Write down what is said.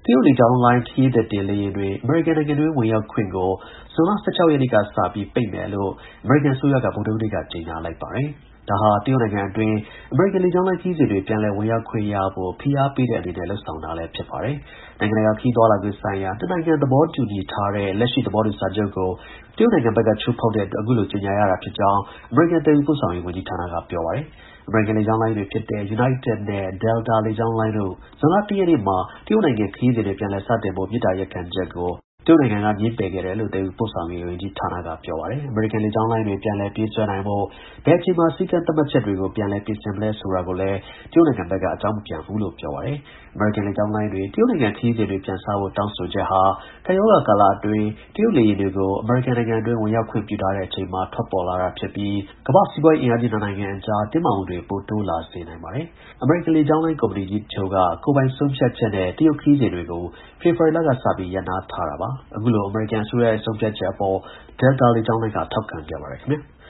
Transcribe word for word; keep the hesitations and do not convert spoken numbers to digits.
တရုတ်လေကြောင်းလိုင်း ခရီးသည်တင်လေယာဉ်တွေ အမေရိကန်နိုင်ငံတွင်း ဝင်ရောက်ခွင့်ကို ဇွန်လ ၁၆ ရက်နေ့ကစပြီး ပိတ်မယ်လို့ အမေရိကန်အစိုးရက ဗုဒ္ဓဟူးနေ့က ကြေညာလိုက်ပါတယ်။ ဒါဟာ တရုတ်နိုင်ငံအတွင်း အမေရိကန်လေကြောင်းလိုင်း ခရီးစဉ်တွေ ပြန်လည် ဝင်ရောက်ခွင့်ရဖို့ ဖိအားပေးတဲ့အနေနဲ့ လုပ်ဆောင်တာလည်း ဖြစ်ပါတယ်။ နိုင်ငံတကာ ခရီးသွားလာခွင့်ဆိုင်ရာ နှစ်နိုင်ငံ သဘောတူညီထားတဲ့ လက်ရှိ သဘောတူစာချုပ်ကို တရုတ်နိုင်ငံဘက်က ချိုးဖောက်တဲ့အတွက် အခုလို ကြေညာရတာဖြစ်ကြောင်း အမေရိကန် သယ်ယူပို့ဆောင်ရေး ဝန်ကြီးဌာနက ပြောပါတယ်။ အမေရိကန် လေကြောင်းလိုင်းတွေဖြစ်တဲ့ United နဲ့ Delta လေကြောင်းလိုင်းတို့ ဇွန်လ ၁ ရက်နေ့မှာ တရုတ်နိုင်ငံ ခရီးစဉ်တွေ ပြန်လည် စတင်ဖို့ မေတ္တာရပ်ခံချက်ကို တရုတ်နိုင်ငံက ငြင်းပယ်ခဲ့တယ်လို့ သယ်ယူပို့ဆောင်ရေး ဝန်ကြီးဌာနက ပြောပါတယ်။ အမေရိကန် လေကြောင်းလိုင်းတွေ ပြန်လည် ပြေးဆွဲနိုင်ဖို့ ဘယ်အချိန်မှာ စည်းကမ်းသတ်မှတ်ချက်တွေကို ပြန်လည် ပြင်ဆင်မလဲဆိုတာကိုလည်း တရုတ်နိုင်ငံဘက်က အကြောင်းမပြန်ဘူးလို့ ပြောပါတယ်။ အမေရိကန် လေကြောင်းလိုင်းတွေ တရုတ်နိုင်ငံ ခရီးစဉ်တွေ ပြန်စဖို့ တောင်းဆိုချက်ဟာ ကပ်ရောဂါကာလအတွင်း တရုတ်လေယာဉ်တွေကို အမေရိကန်နိုင်ငံအတွင်း ဝင်ရောက်ခွင့်ပြုထားတဲ့အချိန်မှာ ထွက်ပေါ်လာတာဖြစ်ပြီး ကမ္ဘာ့ စီးပွားရေး အင်အားကြီး နှစ်နိုင်ငံအကြား တင်းမာမှုတွေ ပိုတိုးလာစေနိုင်ပါတယ်။ အမေရိကန် လေကြောင်းလိုင်း ကုမ္ပဏီကြီးတချို့က ကိုယ်ပိုင်ဆုံးဖြတ်ချက်နဲ့ တရုတ်ခရီးစဉ်တွေကို ဖေဖော်ဝါရီလကစပြီး ရပ်နားထားတာပါ။ အခုလို အမေရိကန်အစိုးရရဲ့ ဆုံးဖြတ်ချက်အပေါ် Delta လေကြောင်းလိုင်းက ထောက်ခံခဲ့ပါတယ် ခင်ဗျာ။